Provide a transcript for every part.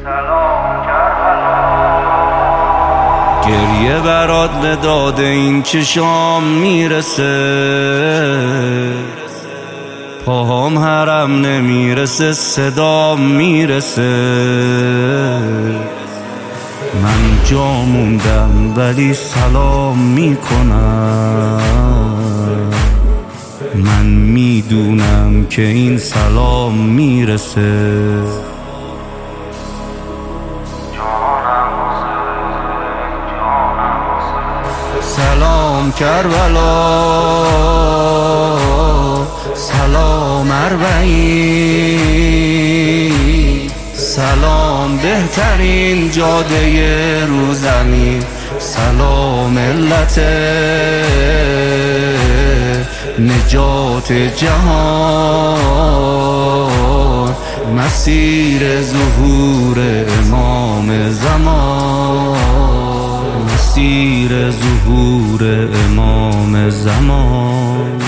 سلام کربلا. گریه برات به داد این که شام میرسه، پاهام حرم نمیرسه، صدام میرسه. من جا موندم ولی سلام میکنم، من میدونم که این سلام میرسه. سلام کربلا، سلام اربعین، سلام بهترین جاده رو زمین، سلام ملت نجات جهان، مسیر ظهور امام زمان، مسیر ظهور امام زمان.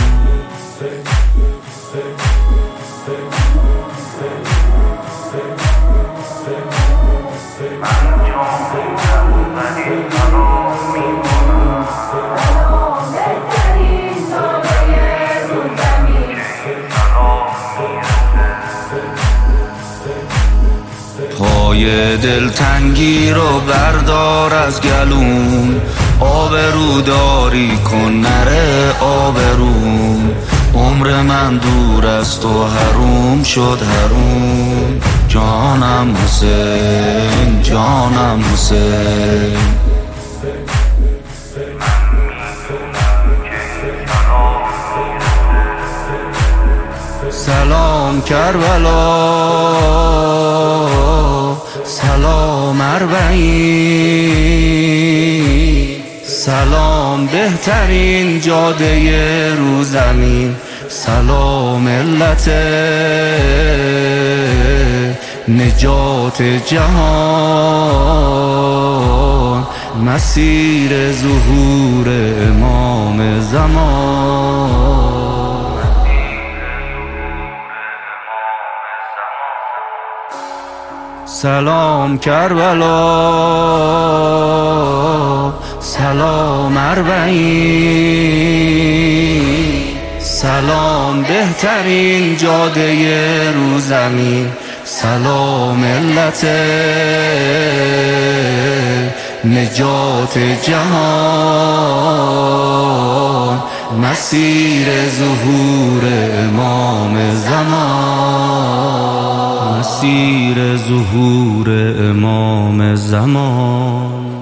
پای دلتنگی رو بردار از گلوم، آبروداری کن نره آبروم. عمر من دور است و حروم شد حروم، جانم حسین، جانم حسین. سلام کربلا، سلام اربعین، سلام بهترین جاده رو زمین، سلام ملت نجات جهان، مسیر ظهور امام زمان. سلام کربلا، سلام اربعین، سلام بهترین جاده رو زمین، سلام ملت نجات جهان، مسیر ظهور امام زمان، مسیر ظهور امام زمان.